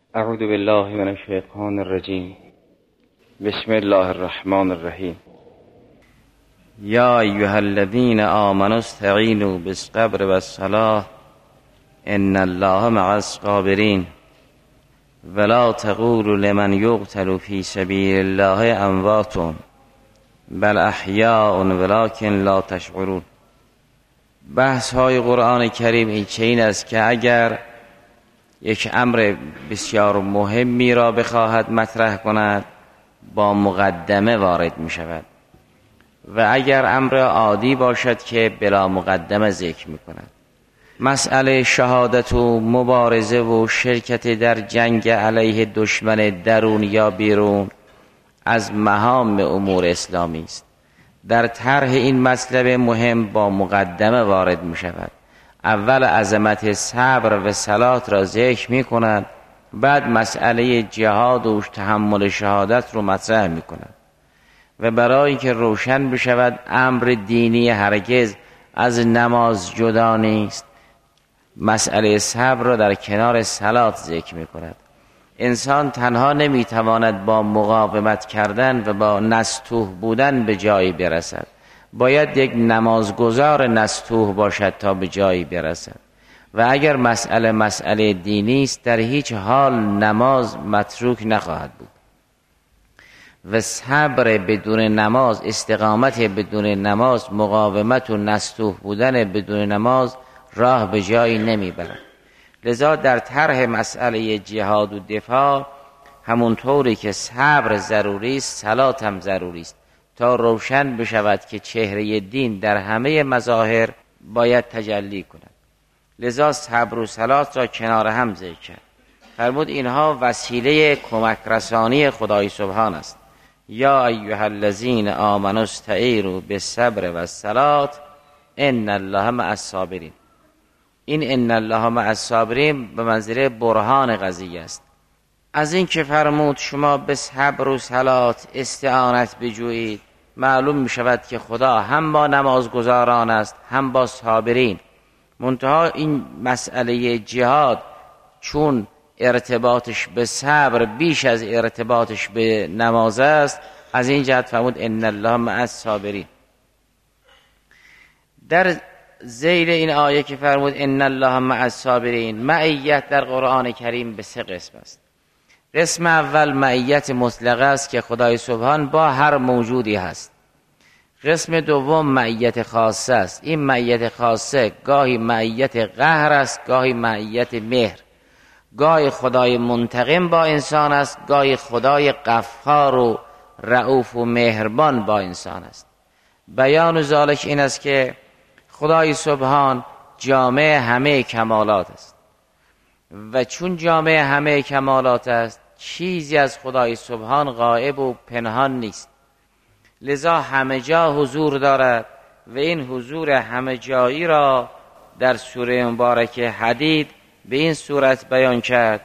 اعوذ بالله من الشیطان الرجیم. بسم الله الرحمن الرحیم. یا ایها الذین آمنوا استعینوا بالصبر والصلاة ان الله مع الصابرین ولا تقولوا لمن یقتل فی سبیل الله اموات بل احیاء ولکن لا تشعرون. بحث های قرآن کریم این چنین است که اگر یک امر بسیار مهمی را بخواهد مطرح کند با مقدمه وارد می شود و اگر امر عادی باشد که بلا مقدمه ذکر می کند. مسئله شهادت و مبارزه و شرکت در جنگ علیه دشمن درون یا بیرون از مهام امور اسلامی است. در طرح این مطلب مهم با مقدمه وارد می شود. اول عظمت صبر و صلات را ذکر می کند، بعد مسئله جهاد و تحمل شهادت رو مطرح می کند و برای که روشن بشود امر دینی هرگز از نماز جدا نیست، مسئله صبر را در کنار صلات ذکر می کند. انسان تنها نمی تواند با مقاومت کردن و با نستوه بودن به جایی برسد، باید یک نمازگزار نستوه باشد تا به جایی برسد و اگر مسئله دینی است در هیچ حال نماز متروک نخواهد بود و صبر بدون نماز، استقامت بدون نماز، مقاومت و نستوه بودن بدون نماز راه به جایی نمیبرد. لذا در طرح مسئله جهاد و دفاع همونطوری که صبر ضروری است، صلات هم ضروری است تا روشن بشود که چهره دین در همه مظاهر باید تجلی کند. لذا صبر و صلات را کنار هم ذکر کرد. فرمود اینها وسیله کمک رسانی خدای سبحان است. یا ایها الذین آمنوا استعینوا بالصبر والصلاة ان الله مع الصابرین. این ان الله مع الصابرین به منزله برهان قضیه است. از این که فرمود شما به صبر و صلات استعانت بجویید، معلوم می شود که خدا هم با نمازگزاران است هم با صابرین. منتها این مسئله جهاد چون ارتباطش به صبر بیش از ارتباطش به نماز است، از این جهت فرمود ان الله مع الصابرین. در ذیل این آیه که فرمود ان الله مع الصابرین، معیت در قرآن کریم به سه قسم است. قسم اول معیت مطلقه است که خدای سبحان با هر موجودی هست. قسم دوم معیت خاصه است. این معیت خاصه گاهی معیت قهر است، گاهی معیت مهر. گاهی خدای منتقم با انسان است، گاهی خدای غفار و رؤوف و مهربان با انسان است. بیان ذالک این است که خدای سبحان جامع همه کمالات است و چون جامع همه کمالات است چیزی از خدای سبحان غائب و پنهان نیست، لذا همه جا حضور دارد و این حضور همه جایی را در سوره مبارکه حدید به این صورت بیان کرد.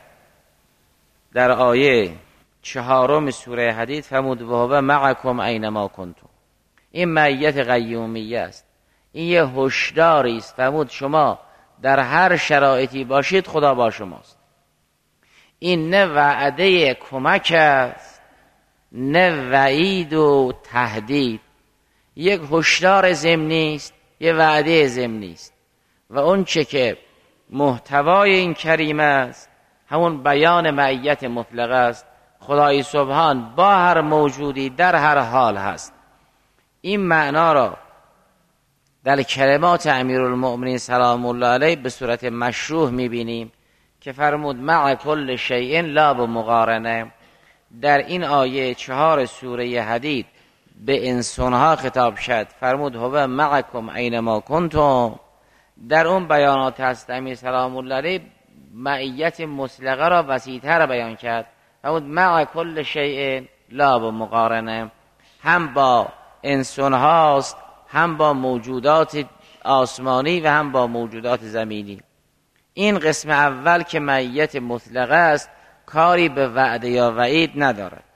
در آیه 4 سوره حدید فرمود و هو معکم اینما کنتم. این معیت قیومیه است، این یه هشداری است. فرمود شما در هر شرایطی باشید خدا با شماست. این نه وعده کمک است نه وعید و تهدید، یک هشدار ضمنی است، یه وعده ضمنی است و اون چه که محتوای این کریمه است همون بیان معیت مطلقه است. خدای سبحان با هر موجودی در هر حال هست. این معنا را در کلمات امیرالمؤمنین سلام الله علیه به صورت مشروح میبینیم که فرمود مع کل شیء لا بمقارنه. در این آیه 4 سوره حدید به انسانها خطاب شد، فرمود هو معکم اینما کنتم. در اون بیانات هست امیر سلام الله علیه معیت مطلقه را وسیع‌تر بیان کرد، فرمود مع کل شیء لا بمقارنه، هم با انسان هاست هم با موجودات آسمانی و هم با موجودات زمینی. این قسم اول که معیت مطلقه است کاری به وعده یا وعید ندارد.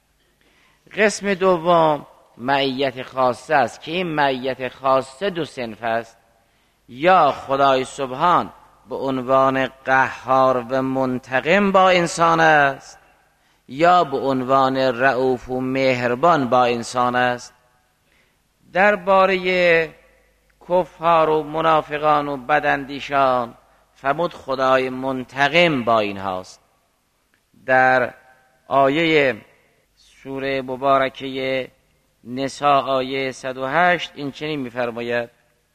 قسم دوم معیت خاصه است که این معیت خاصه دو صنف است. یا خدای سبحان به عنوان قهار و منتقم با انسان است یا به عنوان رؤوف و مهربان با انسان است. درباره کفار و منافقان و بداندیشان فرمود خدای منتقم با اینهاست. در آیه سوره مبارکه نساء آیه 108 این چنین می‌فرماید: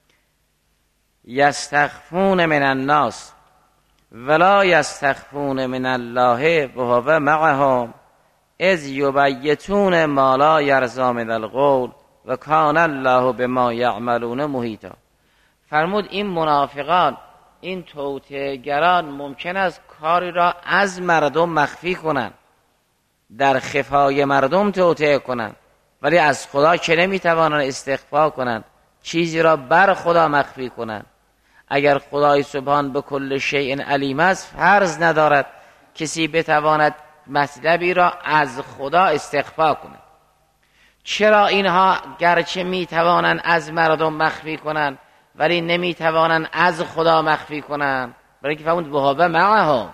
یستخفون من الناس ولا یستخفون من الله وهو معهم اذ یبیتون ما لا یرضی من القول و کان الله بما یعملون محیطا. فرمود این منافقان، این توطئه‌گران ممکن است کاری را از مردم مخفی کنند، در خفای مردم توطئه کنند، ولی از خدا که نمیتوانند استخفا کنند، چیزی را بر خدا مخفی کنند. اگر خدای سبحان به کل شیء علیم است، فرض ندارد کسی بتواند مطلبی را از خدا استخفا کند. چرا اینها گرچه میتوانند از مردم مخفی کنند ولی نمیتوانند از خدا مخفی کنند؟ برای که فرمود وهو معهم،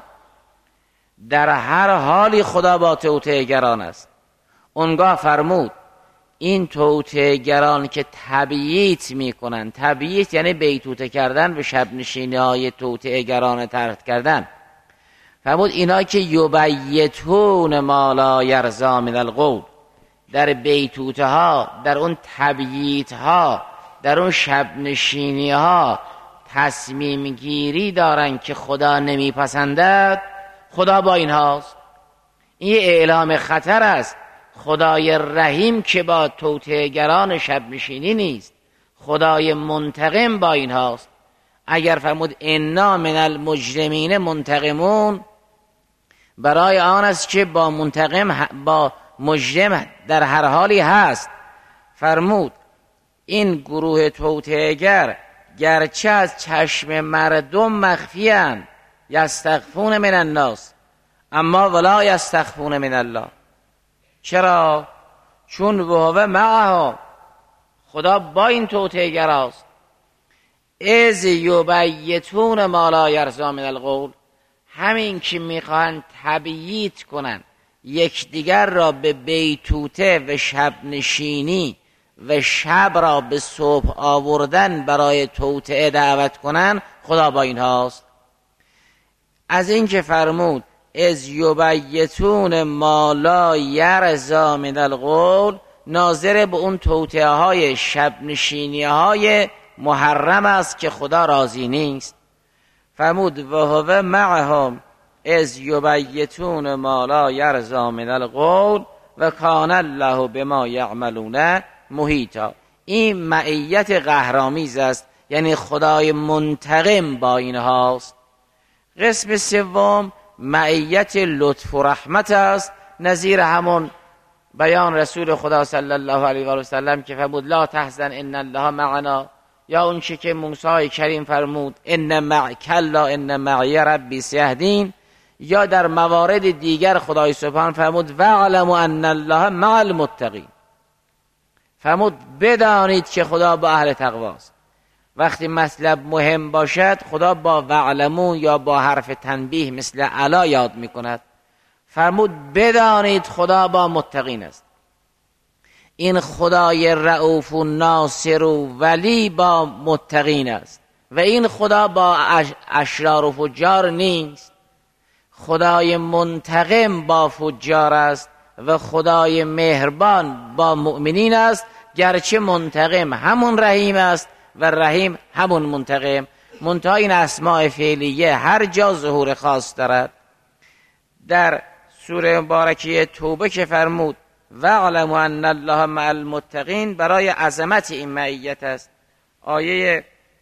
در هر حالی خدا با توطئه‌گران است. اونگاه فرمود این توطئه‌گران که تبییت میکنن، تبییت یعنی بیتوته کردن و شب نشینی های توطئه‌گران ترک کردن، فرمود اینا که یبیتون ما لا یرضی من القول، در بیتوته ها، در اون تبییت ها، در اون شب نشینی ها تصمیم گیری دارن که خدا نمیپسندد، خدا با اینهاست. این اعلام خطر است. خدای رحیم که با توطئه‌گران شب نشینی نیست، خدای منتقم با اینهاست. اگر فرمود انا من المجرمین منتقمون، برای آن است که با منتقم، با مجرم در هر حالی هست. فرمود این گروه توطئه‌گر گرچه از چشم مردم مخفی‌اند، یستخفون من الناس اما ولا یستخفون من الله. چرا؟ چون وهو معهم، خدا با این توطئه‌گراست. اذ یبیتون ما لا یرضی من القول، همین که میخواهند تبییت کنند، یکدیگر را به بیتوته و شب نشینی و شب را به صبح آوردن برای توطئه دعوت کنند، خدا با اینهاست. از این که فرمود اذ یبیتون ما لا یرضی من القول، ناظر به اون توطئه های شب نشینی های محرم است که خدا راضی نیست. فرمود وهو معهم اذ یبیتون ما لا یرضی من القول و کان الله بما یعملون محیطا. این معیت قهرآمیز است، یعنی خدای منتقم با اینهاست. قسم سوم معیت لطف و رحمت است، نظیر همون بیان رسول خدا صلی الله علیه و سلم که فرمود لا تحزن ان الله معنا، یا اون چه که موسی کریم فرمود ان معکلا ان معی ربی سیهدین، یا در موارد دیگر خدای سبحان فرمود واعلموا ان الله مع المتقین. فرمود بدانید که خدا با اهل تقواست. وقتی مطلب مهم باشد خدا با واعلموا یا با حرف تنبیه مثل علا یاد میکند. فرمود بدانید خدا با متقین است. این خدای رؤوف و ناصر و ولی با متقین است و این خدا با اشرار و فجار نیست. خدای منتقم با فجار است و خدای مهربان با مؤمنین است، گرچه منتقم همون رحیم است و رحیم همون منتقم. منتها این اسماء فعلیه هر جا ظهور خاص دارد. در سوره مبارکه توبه که فرمود واعلموا ان الله مع المتقین، برای عظمت این معیت است. آیه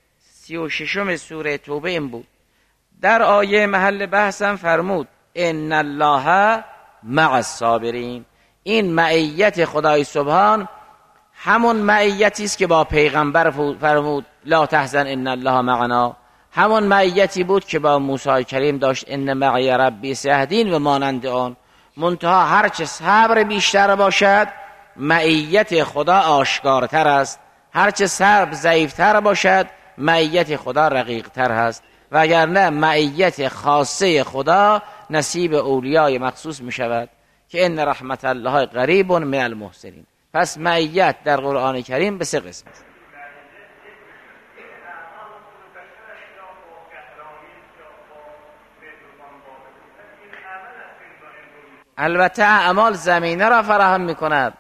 36 سوره توبه این بود. در آیه محل بحثم فرمود ان الله مع الصابرین. این معیت خدای سبحان همون معیتی است که با پیغمبر فرمود لا تحزن ان الله معنا، همون معیتی بود که با موسی کریم داشت ان معی ربی سیهدین و مانند آن. منتها هرچه صبر بیشتر باشد معیت خدا آشکارتر است، هرچه صبر ضعیفتر باشد معیت خدا رقیقتر هست. وگرنه معیت خاصه خدا نصیب اولیای مخصوص می شود که ان رحمت الله قریب من المحسنین. پس معیت در قرآن کریم به 3 قسم است. البته اعمال زمینه را فراهم می کند.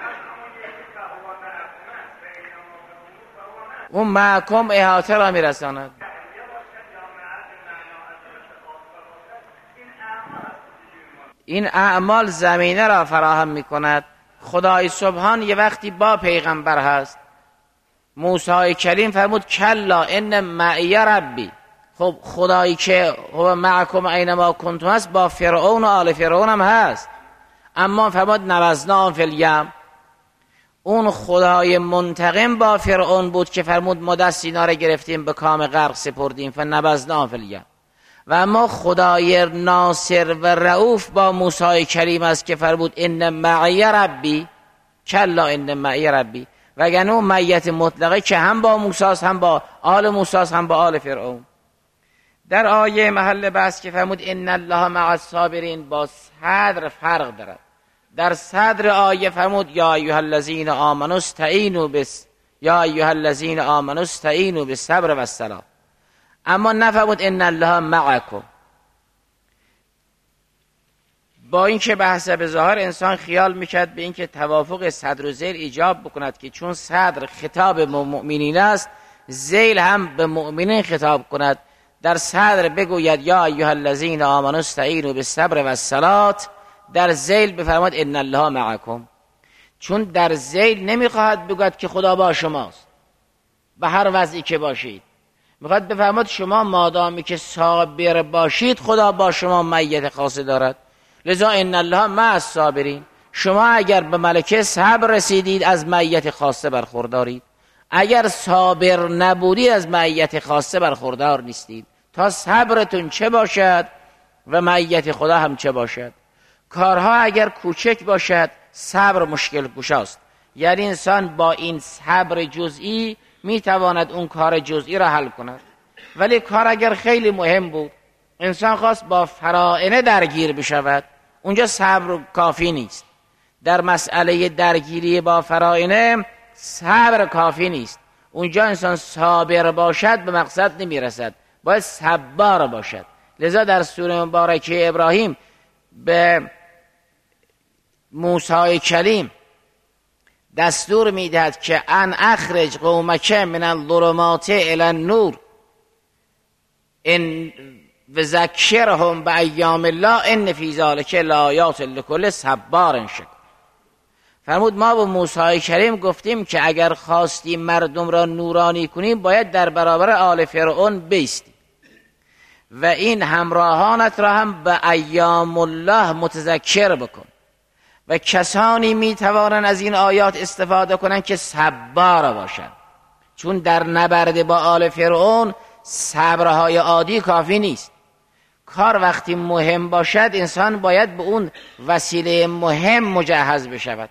اون محکم احاطه را می رساند. این اعمال زمینه را فراهم می کند. خدای سبحان یه وقتی با پیغمبر هست. موسی کلیم فرمود کلا ان معی ربی. خب خدایی که هو معکم اینما کنتم هست با فرعون و آل فرعون هم هست، اما فرمود نبذناهم فی الیم. اون خدای منتقم با فرعون بود که فرمود ما دست اینا رو گرفتیم به کام غرق سپردیم فنبذناهم فی الیم. و اما خدای ناصر و رؤوف با موسی کریم است که فرمود ان معی ربی کلا ان معی ربی. وگرنه اون معیت مطلقه که هم با موسی است، هم با آل موسی است، هم با آل فرعون. در آیه محل بحث که فرمود ان الله مع الصابرین با صدر فرق دارد. در صدر آیه فرمود یا ایها الذین آمنوا استعینوا بالصبر والصلاة، اما نفرمود ان الله معکم. با اینکه بحث به ظاهر انسان خیال میکرد به اینکه توافق صدر و ذیل ایجاب بکند که چون صدر خطاب به مؤمنین است، ذیل هم به مؤمنین خطاب کند. در صدر بگوید یا ایها الذین آمنوا استعینوا بالصبر والصلاة، در ذیل بفرماد ان الله معکم. چون در ذیل نمیخواهد بگوید که خدا با شماست به هر وضعی که باشید، میخواد بفرماد شما مادامی که صابر باشید خدا با شما معیت خاصه دارد. لذا ان الله مع الصابرین. شما اگر به ملکه صبر رسیدید از معیت خاصه برخوردارید، اگر صابر نبودید از معیت خاصه برخوردار نیستید. تا صبرتون چه باشد و معیت خدا هم چه باشد. کارها اگر کوچک باشد صبر مشکل گشاست، یعنی انسان با این صبر جزئی میتواند اون کار جزئی را حل کند. ولی کار اگر خیلی مهم بود، انسان خواست با فرائنه درگیر بشود، اونجا صبر کافی نیست. در مسئله درگیری با فرائنه صبر کافی نیست. اونجا انسان صابر باشد به مقصد نمیرسد، باید صبار باشد. لذا در سوره مبارکه ابراهیم به موسی کلیم دستور میدهد که ان اخرج قومک من الظلمات الی النور ان وذکرهم بایام الله ان فی ذلک لآیات لکل صبار شکور. فرمود ما با موسی کریم گفتیم که اگر خواستیم مردم را نورانی کنیم باید در برابر آل فرعون بیستی و این همراهانت را هم به ایام الله متذکر بکن. و کسانی میتوانند از این آیات استفاده کنند که صبار باشند، چون در نبرد با آل فرعون صبرهای عادی کافی نیست. کار وقتی مهم باشد انسان باید به اون وسیله مهم مجهز بشود.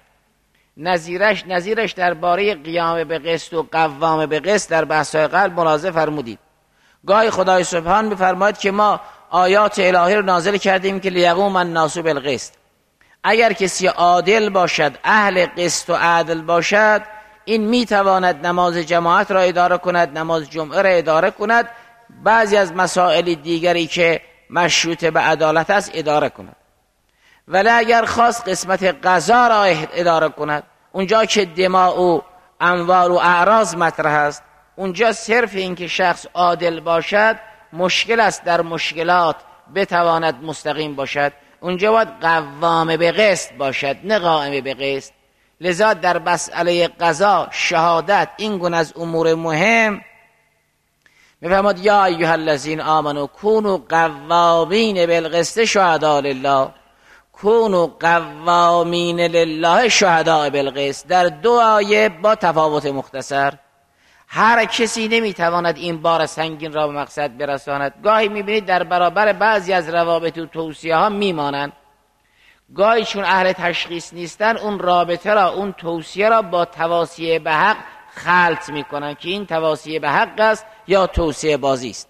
نظیرش درباره قیام به قسط و قوام به قسط در بحث‌های قبل ملاحظه فرمودید. گاهی خدای سبحان می‌فرماید که ما آیات الهی رو نازل کردیم که لیقوم الناس بالقسط. اگر کسی عادل باشد، اهل قسط و عدل باشد، این میتواند نماز جماعت را اداره کند، نماز جمعه را اداره کند، بعضی از مسائل دیگری که مشروط به عدالت است اداره کند. ولی اگر خواست قسمت قضا را اداره کند، اونجا که دماء و اموال و اعراض مطرح است، اونجا صرف این که شخص عادل باشد مشکل است، در مشکلات بتواند مستقیم باشد. اونجا باید قوام به قسط باشد، نه قائم به قسط. لذا در مسئله قضا، شهادت، این گونه از امور مهم میفرماد یا ایها الذین آمنوا کونوا قوامین بالقسط شهداء لله. کونوا قوامین لله شهداء بالقسط. در 2 آیه با تفاوت مختصر. هر کسی نمیتواند این بار سنگین را به مقصد برساند. گاهی میبینید در برابر بعضی از روابط و توصیه ها میمانند، گاهی چون اهل تشخیص نیستن اون رابطه را، اون توصیه را با توصیه به حق خلط میکنن که این توصیه به حق است یا توصیه بازی است.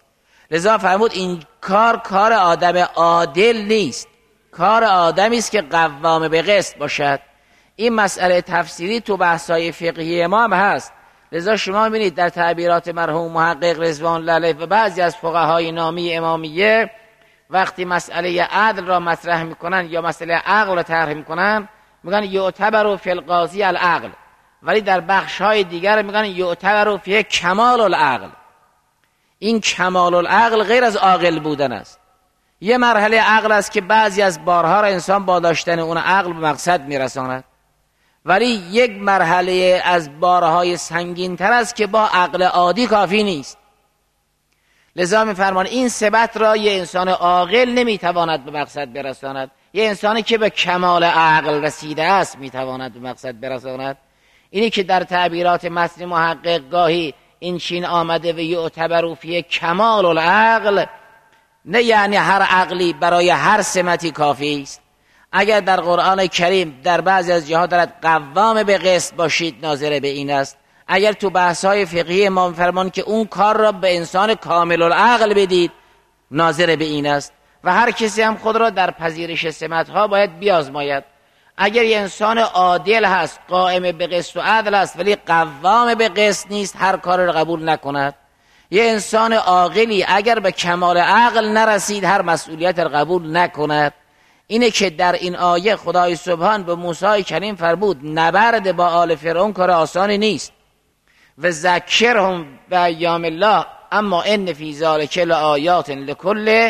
لذا فرمود این کار آدم عادل نیست، کار آدمی است که قوام به قسط باشد. این مسئله تفسیری تو بحث‌های فقهی امام هست. لذا شما می‌بینید در تعبیرات مرحوم محقق رضوان الله علیه و بعضی از فقهای نامی امامیه وقتی مسئله عدل را مطرح میکنن یا مسئله عقل را طرح میکنن میگن یعتبر فی القاضی العقل، ولی در بخش‌های دیگر میگن یعتبر فی کمال العقل. این کمال العقل غیر از عاقل بودن است. یه مرحله عقل است که بعضی از بارها را انسان با داشتن اون عقل به مقصد میرساند، ولی یک مرحله از بارهای سنگین‌تر است که با عقل عادی کافی نیست. لذا می‌فرمان این ثبت را یه انسان عاقل نمیتواند به مقصد برساند، یه انسانی که به کمال عقل رسیده است میتواند به مقصد برساند. اینی که در تعبیرات متن محقق گاهی این چین آمده و یعتبر فی کمال العقل، نه یعنی هر عقلی برای هر سمتی کافی است. اگر در قرآن کریم در بعضی از جاها دارد قوام به قسط باشید، ناظر به این است. اگر تو بحث‌های فقهی ما فرمان که اون کار را به انسان کامل العقل بدید، ناظر به این است. و هر کسی هم خود را در پذیرش سمت‌ها باید بیازماید. اگر یه انسان عادل هست، قائم به قسط و عدل است، ولی قوام به قسط نیست، هر کار را قبول نکند. یه انسان عاقلی اگر به کمال عقل نرسید، هر مسئولیت را قبول نکند. اینه که در این آیه خدای سبحان به موسی کریم فرمود نبرد با آل فرعون کار آسانی نیست. و ذکرهم بایام الله اما ان فی ذلک لآیات لکل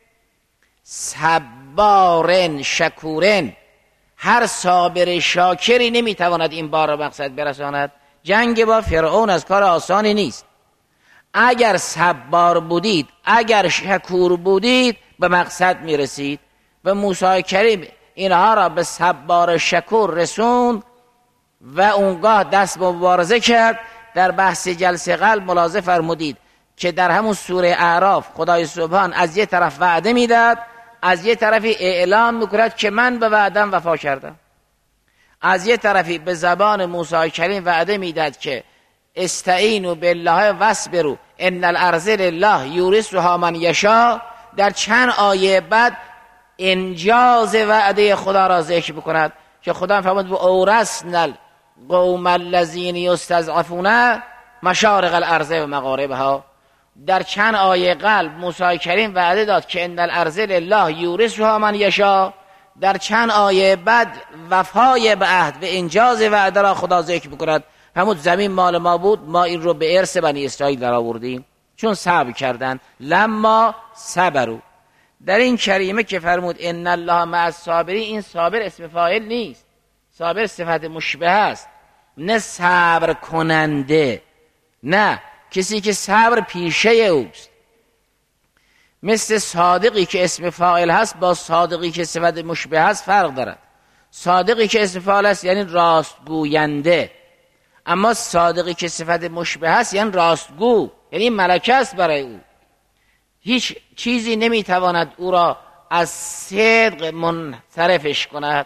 صبار شکور. هر صابر شاکری نمیتواند این بار را مقصد برساند. جنگ با فرعون از کار آسانی نیست. اگر صبار بودید، اگر شکور بودید، به مقصد میرسید. و موسی کریم اینها را به صبار شکور رسوند و اونگاه دست به مبارزه کرد. در بحث جلسه قلب ملاحظه فرمودید که در همون سوره اعراف خدای سبحان از یه طرف وعده میداد، از یه طرفی اعلام میکند که من به وعدم وفا کردم. از یه طرفی به زبان موسی کریم وعده میداد که استعینوا بالله واصبروا ان الارض لله یورثها من یشاء. در چند آیه بعد انجاز وعده خدا را ذکر بکند که خدا فرمود و اورثنا القوم الذین یستضعفون مشارق الارض و مغاربها. در چند آیه قلب موسی کریم وعده داد که ان الارض لله یورثها من یشاء. در چند آیه بعد وفای به عهد و انجاز وعده را خدا ذکر بکند. فرمود زمین مال ما بود، ما این رو به ارث بنی اسرائیل در آوردیم چون صبر کردن. لما صبروا. در این کریمه که فرمود ان الله مع الصابرین، این صابر اسم فاعل نیست، صابر صفت مشبه است، نه صبر کننده، نه کسی که صبر پیشه اوست. مثل صادقی که اسم فاعل هست با صادقی که صفت مشبه هست فرق دارد. صادقی که اسم فاعل است یعنی راستگوینده، اما صادقی که صفت مشبه هست یعنی راستگو، یعنی ملکه است برای او. هیچ چیزی نمیتواند او را از صدق منصرفش کند.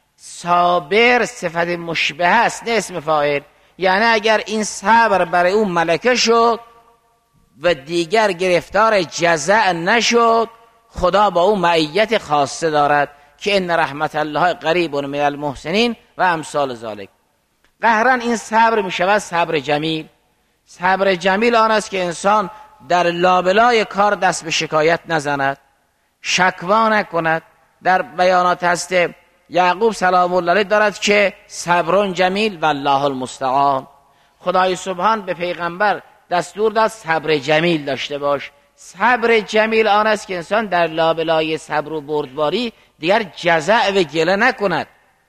صابر صفت مشبه است نه اسم فاعل. یعنی اگر این صبر برای او ملکه شد و دیگر گرفتار جزع نشد، خدا با او معیت خاصه دارد که ان رحمت الله قریب من المحسنین و امثال ذالک. قهرا این صبر می شود صبر جمیل. صبر جمیل آن است که انسان در لابلای کار دست به شکایت نزند، شکوا نکند. در بیانات هست یعقوب سلام الله علیه دارد که صبر جمیل والله المستعان. خدای سبحان به پیغمبر دستور داد صبر جمیل داشته باش. صبر جمیل آن است که انسان در لابلای صبر و بردباری دیگر جزع و گله نکند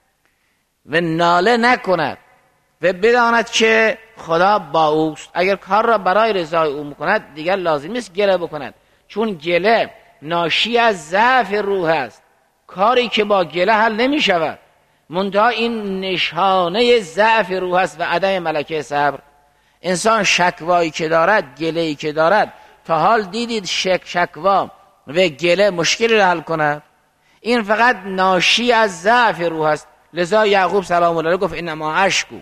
و ناله نکند و بداند که خدا با اوست. اگر کار را برای رضای او میکند دیگر لازم نیست گله بکند، چون گله ناشی از ضعف روح است. کاری که با گله حل نمی شود، منتها این نشانه ضعف روح است و عدم ملکه صبر. انسان شکوایی که دارد، گله‌ای که دارد، تا حال دیدید شکوا و گله مشکلی را حل کند؟ این فقط ناشی از ضعف روح است. لذا یعقوب سلام الله علیه گفت انما اشکو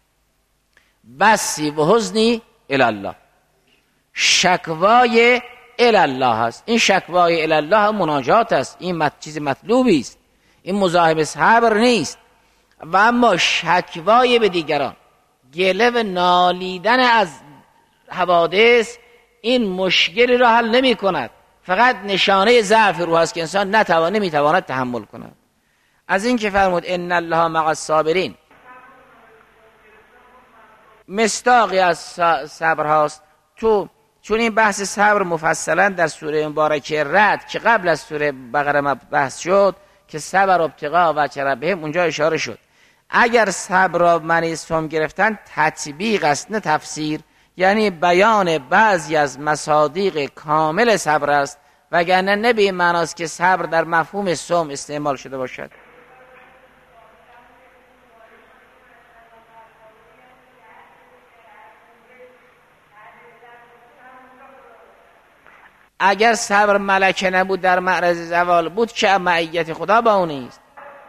بسی و حزنی الی الله. شکوای الله هست. این شکوای الله مناجات است، این چیز مطلوبی است، این مزاحم صبر نیست. و اما شکوای به دیگران، گله و نالیدن از حوادث، این مشکلی را حل نمی کند، فقط نشانه ضعف روح است که انسان نمیتواند تحمل کند. از این که فرمود ان الله مع الصابرین، مصداقی از صبر هاست. چون این بحث صبر مفصلا در سوره مبارکه رعد که قبل از سوره بقره بحث شد که صبر ابتغاء وجه ربهم، اونجا اشاره شد اگر صبر را معنی سوم گرفتن تطبیق است نه تفسیر، یعنی بیان بعضی از مصادیق کامل صبر است، وگرنه نه به این معناست که صبر در مفهوم سوم استعمال شده باشد. اگر صبر ملکه نبود، در معرض زوال بود، که معیت خدا با اون نیست.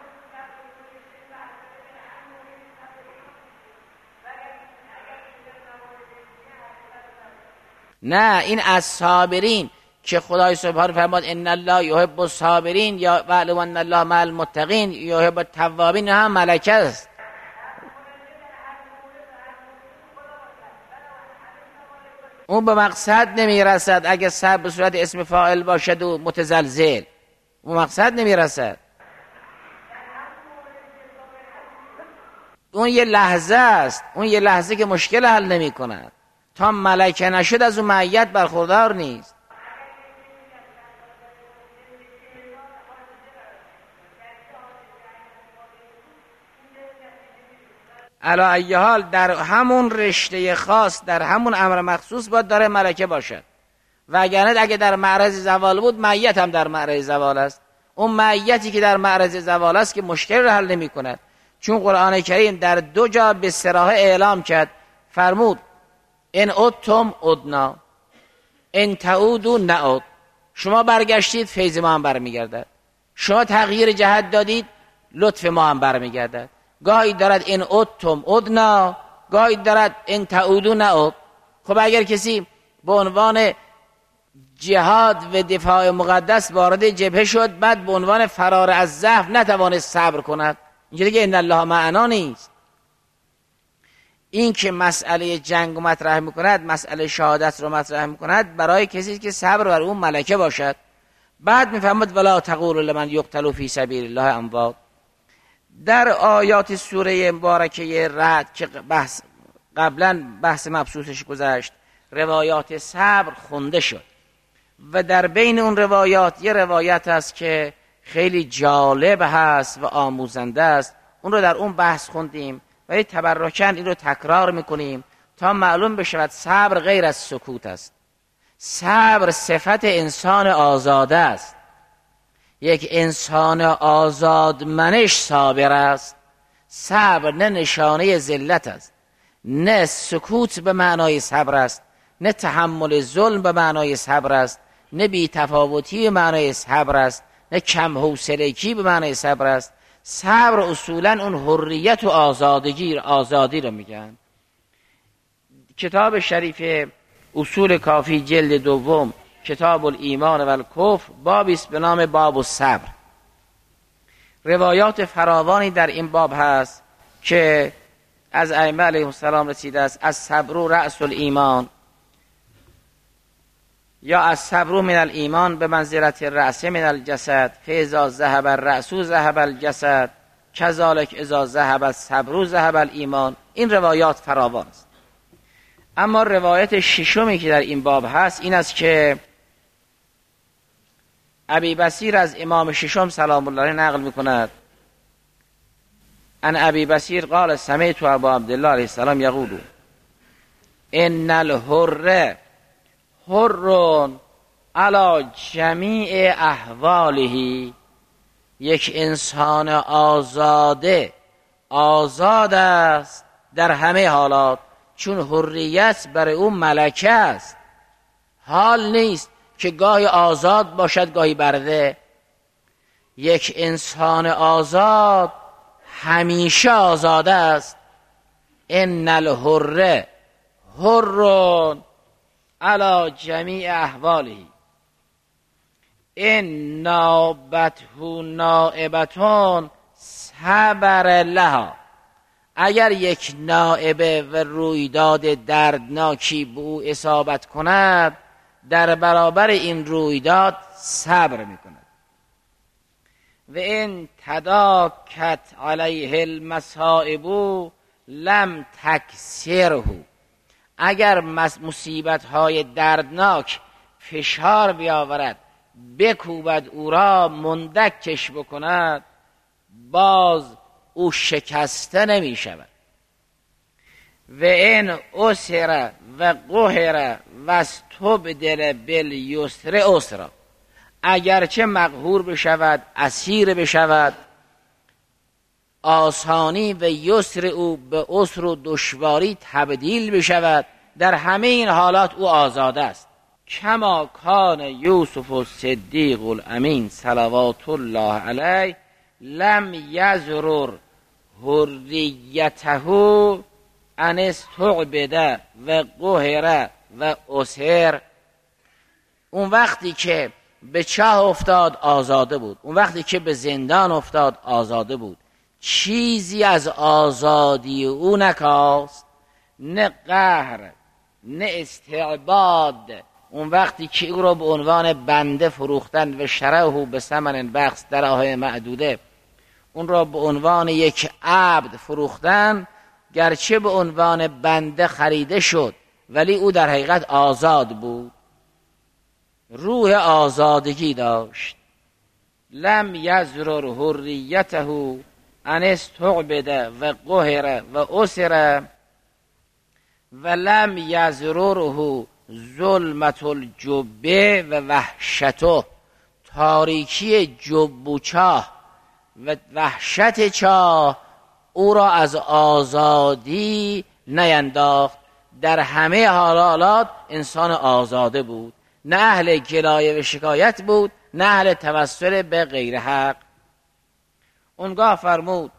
نه، این از صابرین که خدای سبحانه فرمود ان الله یحب الصابرین یا واعلموا ان الله مع المتقین یحب التوابین، هم ملکه است. اون به مقصد نمیرسد. اگر صبر به صورت اسم فاعل باشد و متزلزل، اون مقصد نمیرسد. اون یه لحظه است، اون یه لحظه که مشکل حل نمی کند. تا ملکه نشد از اون معیت برخوردار نیست. علی ای حال در همون رشته خاص، در همون امر مخصوص باید داره ملکه باشد، وگرنه اگه در معرض زوال بود، معیت هم در معرض زوال است. اون معیتی که در معرض زوال است که مشکل رو حل نمی کند. چون قرآن کریم در 2 جا به صراحت اعلام کرد، فرمود ان عدتم عدنا ان تعودوا نعود. شما برگشتید فیض ما هم برمیگردد، شما تغییر جهت دادید لطف ما هم برمیگردد. گاهی دارد ان عدتم عدنا، گاهی دارد ان تعودوا نعود. خب اگر کسی به عنوان جهاد و دفاع مقدس وارد جبهه شد، بعد به عنوان فرار از ضعف نتوانست صبر کند، اینجا دیگه ان الله معنا نیست. این که مسئله جنگ رو مطرح میکند، مسئله شهادت رو مطرح میکند، برای کسی که صبر بر اون ملکه باشد. بعد میفهمد ولا تقولوا لمن یقتل فی سبیل الله اموات. در آیات سوره مبارکه رعد که قبلا بحث مبسوطش گذشت، روایات صبر خونده شد و در بین اون روایات یه روایت هست که خیلی جالب هست و آموزنده است. اون رو در اون بحث خوندیم، ولی تبرکن این رو تکرار میکنیم تا معلوم بشود صبر غیر از سکوت است. صبر صفت انسان آزاده است. یک انسان آزادمنش صابر است. صبر نه نشانه ذلت است، نه سکوت به معنای صبر است، نه تحمل ظلم به معنای صبر است، نه بی‌تفاوتی به معنای صبر است، نه کم حوصلگی به معنای صبر است. صبر اصولا اون حریت و آزادی رو میگن. کتاب شریف اصول کافی جلد 2 کتاب الایمان و الکفر بابی است به نام باب الصبر. روایات فراوانی در این باب هست که از ائمه علیهم السلام رسیده است. از صبر رأس الایمان، یا از صبر من الایمان به منزلت الرأس من الجسد، فاذا ذهب الرأس ذهب الجسد کذالک اذا ذهب الصبر ذهب الایمان. این روایات فراوان است. اما روایت ششمی که در این باب هست این است که ابی بصیر از امام ششم سلام الله علیه نقل میکند ان ابی بصیر قال سمعت ابا عبدالله علیه السلام یقول ان الحر حر علی جمیع احواله. یک انسان آزاده آزاد است در همه حالات، چون حریت برای اون ملکه است. حال نیست که گاهی آزاد باشد گاهی برده. یک انسان آزاد همیشه آزاده است. ان الحر حر علی جمیع احواله. این نابته نائبتون صبر لها، اگر یک نائبه و رویداد دردناکی به او اصابت کند در برابر این رویداد صبر میکند. و این تداکت علیه المصائب لم تکسره، اگر مصیبت های دردناک فشار بیاورد بکوبد او را مندکش بکند باز او شکسته نمی شود. و این اسر و قهر و استبدل بالیسر اسرا، اگرچه مقهور بشود اسیر بشود آسانی و یسر او به عسر و دشواری تبدیل بشود، در همه این حالات او آزاده است. کما کان یوسف الصدیق الامین صلوات الله علیه لم یضرر حریته ان استعبد و قهر و اسر. اون وقتی که به چاه افتاد آزاده بود، اون وقتی که به زندان افتاد آزاده بود، چیزی از آزادی او نکاست، نه قهر نه استعباد. اون وقتی که او را به عنوان بنده فروختند و شروه به ثمن بخس دراهم معدوده، اون را به عنوان یک عبد فروختن، گرچه به عنوان بنده خریده شد ولی او در حقیقت آزاد بود، روح آزادگی داشت. لم یضرر حریته ان استعبد و قهر و اسر و لم یضرره ظلمت الجبه و وحشته، تاریکی جب و چاه و وحشت چاه او را از آزادی نینداخت. در همه حالات انسان آزاده بود، نه اهل گلایه و شکایت بود، نه اهل توسل به غیر حق. اونگاه فرمود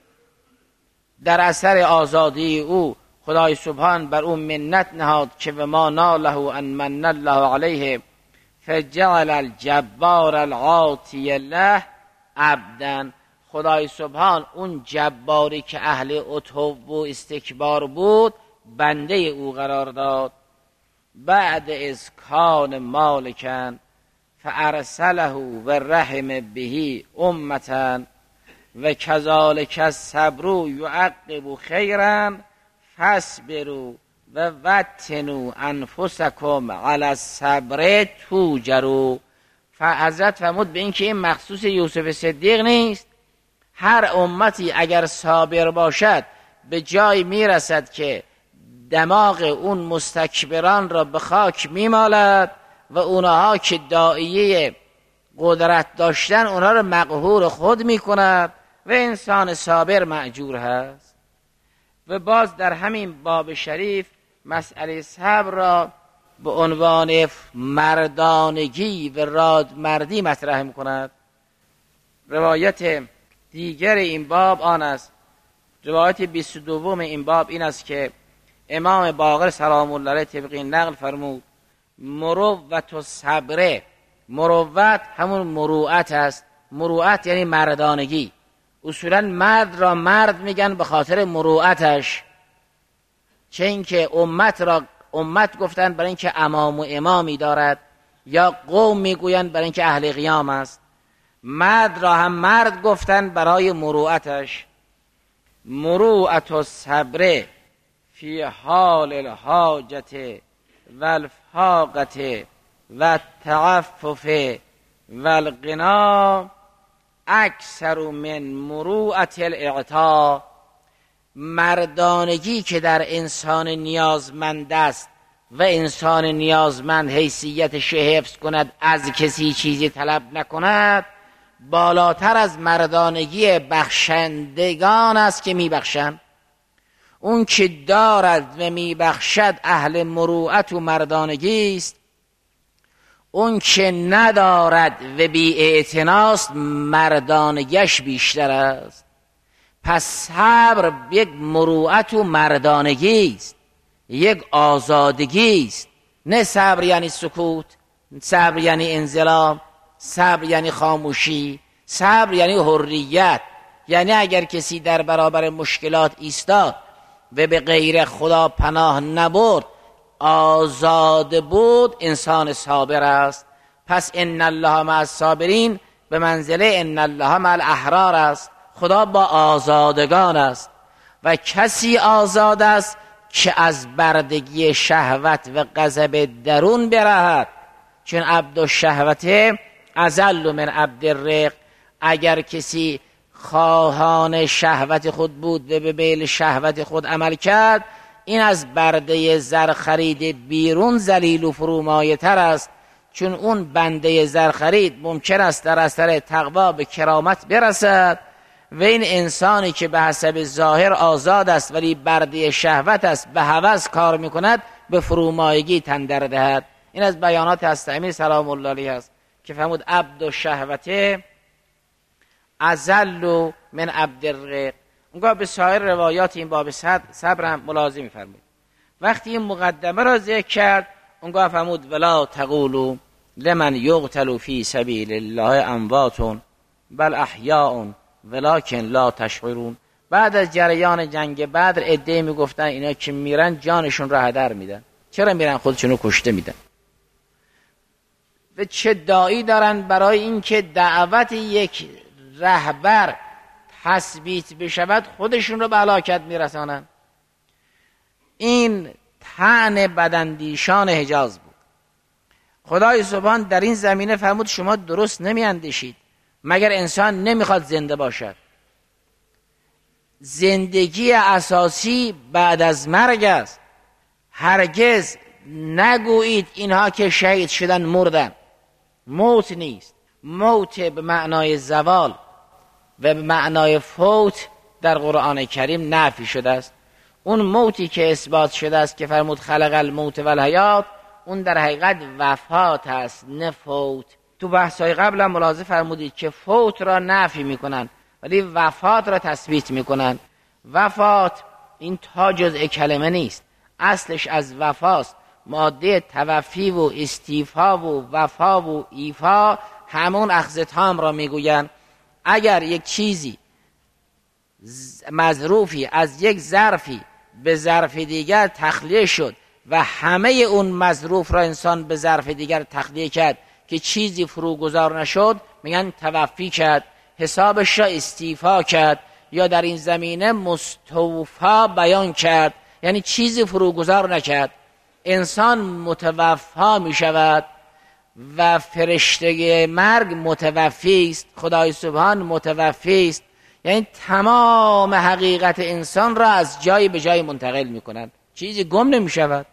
در اثر آزادی او خدای سبحان بر او منت نهاد که و ما ناله ان من الله علیه فجعل الجبار العاطی له عبدا. خدای سبحان اون جباری که اهل عتو و استکبار بود بنده او قرار داد. بعد از کان مالکن فارسله و رحم بهی امتا و کذالک الصبر یعقب خیرا فاصبروا و وطنوا انفسکم علی الصبر توجروا. حضرت فرمود به این که این مخصوص یوسف صدیق نیست، هر امتی اگر صابر باشد به جای میرسد که دماغ اون مستکبران را به خاک میمالد و اونها که داعیه قدرت داشتن اونها را مقهور خود میکند و انسان صابر مأجور هست. و باز در همین باب شریف مسئله صبر را به عنوان مردانگی و رادمردی مطرح میکند. روایت دیگر این باب آن است، روایت 22 این باب این است که امام باقر سلام الله علیه طبق این نقل فرمود مروت و صبره. مروت همون مروءت است، مروءت یعنی مردانگی. اصولا مرد را مرد میگن به خاطر مروءتش، چه اینکه امت را امت گفتن برای اینکه امام و امامی دارد، یا قوم میگویند برای اینکه اهل قیام است. مرد را هم مرد گفتن برای مروءتش. مروءت و صبره فی حال الحاجت و الفاقت و التعفف و الغنا اکثر من مروءت الاعطا. مردانگی که در انسان نیازمند است و انسان نیازمند حیثیتش حفظ کند، از کسی چیزی طلب نکند، بالاتر از مردانگی بخشندگان است که میبخشند. اون که دارد و میبخشد اهل مروءت و مردانگی است، اون که ندارد و بی‌اعتناست مردانگیش بیشتر است. پس صبر یک مروءت و مردانگی است، یک آزادگی است. نه صبر یعنی سکوت، صبر یعنی انزلام، صبر یعنی خاموشی، صبر یعنی حریت، یعنی اگر کسی در برابر مشکلات ایستاد و به غیر خدا پناه نبرد، آزاد بود، انسان صابر است. پس ان الله مع الصابرین به منزله ان الله مع الاحرار است. خدا با آزادگان است و کسی آزاد است که از بردگی شهوت و غضب درون برهد، چون عبد الشهوت اذل من عبد الرق. اگر کسی خواهان شهوت خود بود و به میل شهوت خود عمل کرد، این از برده زر خرید بیرون ذلیل و فرومایه تر است، چون اون بنده زر خرید ممکن است در اثر تقوا به کرامت برسد و این انسانی که به حسب ظاهر آزاد است ولی برده شهوت است، به هوس کار میکند، به فرومایگی تن در دهد. این از بیانات هستمی سلام الله علیه است که فرمود عبد و شهوته اذل من عبد الرق. اونگاه به سایر روایات این باب صبر هم ملاحظه می‌فرمایید. وقتی این مقدمه را ذکر کرد، اونگاه فرمود ولا تقولوا لمن یقتل فی سبیل الله اموات بل احیاء ولکن لا تشعرون. بعد از جریان جنگ بدر عده‌ای میگفتن اینا که میرن جانشون را هدر میدن. چرا میرن؟ خودشون رو کشته میدن. و چه داعی دارن برای اینکه دعوت یک رهبر تثبیت بشود، خودشون رو به هلاکت میرسانن. این طعن بداندیشان حجاز بود. خدای سبحان در این زمینه فرمود شما درست نمیاندیشید، مگر انسان نمیخواد زنده باشد. زندگی اساسی بعد از مرگ است. هرگز نگویید اینها که شهید شدن مردن. موت نیست. موت به معنای زوال و به معنای فوت در قرآن کریم نفی شده است. اون موتی که اثبات شده است که فرمود خلق الموت و الحیات، اون در حقیقت وفات است نه فوت. تو بحث‌های قبل هم ملاحظه فرمودید که فوت را نفی میکنن ولی وفات را تثبیت میکنن. وفات این تا جزء کلمه نیست، اصلش از وفاست. ماده توفی و استیفا و وفا و ایفا همون اخذ تام را میگوین. اگر یک چیزی مظروفی از یک ظرفی به ظرف دیگر تخلیه شد و همه اون مظروف را انسان به ظرف دیگر تخلیه کرد که چیزی فروگذار نشد، میگن توفی کرد، حسابش را استیفا کرد، یا در این زمینه مستوفا بیان کرد، یعنی چیزی فروگذار نکرد. انسان متوفا می شود و فرشته مرگ متوفی است. خدای سبحان متوفی است، یعنی تمام حقیقت انسان را از جای به جای منتقل می کنند، چیزی گم نمی شود.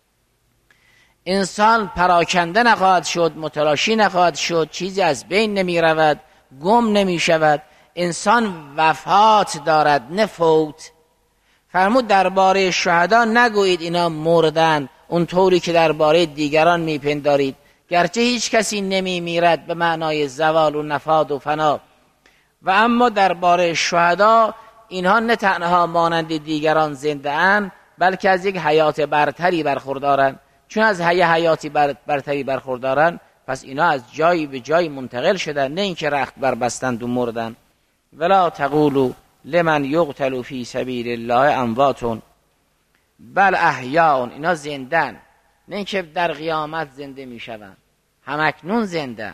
انسان پراکنده نخواهد شد، متلاشی نخواهد شد، چیزی از بین نمی رود، گم نمی شود. انسان وفات دارد نه فوت. فرمود درباره شهدا نگویید اینا مردن اونطوری که درباره دیگران میپندارید، گرچه هیچ کسی نمی میرد به معنای زوال و نفاد و فنا، و اما درباره شهدا اینها نه تنها مانند دیگران زنده اند، بلکه از یک حیات برتری برخوردارند. چون از حیاتی برتری برخوردارند، پس اینا از جایی به جایی منتقل شدن، نه اینکه رخت بربستند و مردن. ولا تقولوا لمن یقتل فی سبیل الله اموات بل احیاء. اینا زندن، نه اینکه در قیامت زنده میشوند، همکنون زندن.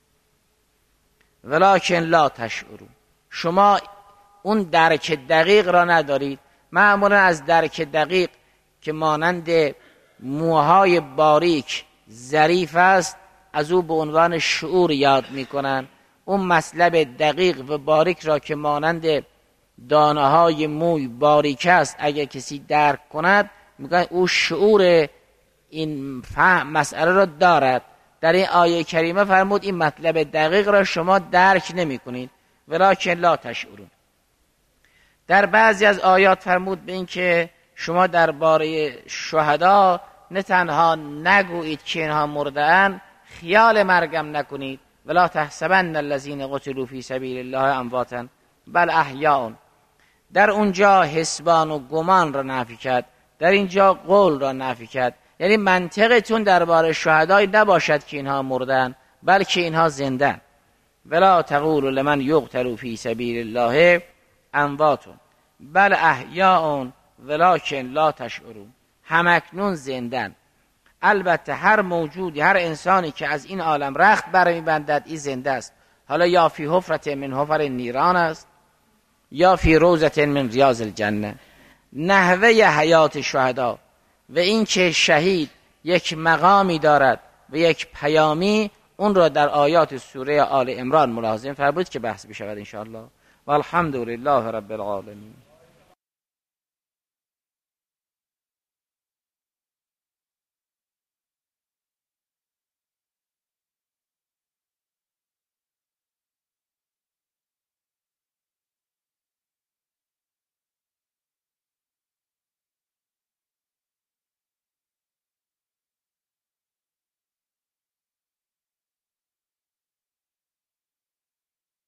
ولکن لا تشعرون. شما اون درک دقیق را ندارید. معمولا از درک دقیق که مانند موهای باریک ظریف است، از او به عنوان شعور یاد میکنن. اون مطلب دقیق و باریک را که مانند دانه های موی باریک است، اگر کسی درک کند میگن او شعور این فهم مسئله را دارد. در این آیه کریمه فرمود این مطلب دقیق را شما درک نمی کنید. ولکن لا تشعرون. در بعضی از آیات فرمود به این که شما درباره شهدا نه تنها نگویید که اینها مرده‌اند، خیال مرگم نکنید. ولا تحسبن الذين قتلوا في سبيل الله امواتا بل احیاء. در اونجا حسبان و گمان را نفی کرد، در اینجا قول را نفی کرد. یعنی منطقتون درباره شهدای نباشد که اینها مردن، بلکه اینها زنده. ولا تقولوا لمن یقتل فی سبیل الله اموات بل احیاء ولکن لا تشعرون. همکنون زندن. البته هر موجودی، هر انسانی که از این عالم رخت برمیبندد این زنده است. حالا یا فی حفرة من حفر النیران است یا فی روضة من ریاض الجنه. نحوه حیات شهدا و این که شهید یک مقامی دارد و یک پیامی، اون را در آیات سوره آل عمران ملاحظه فرمود که بحث بشود ان شاء الله. والحمد لله رب العالمین.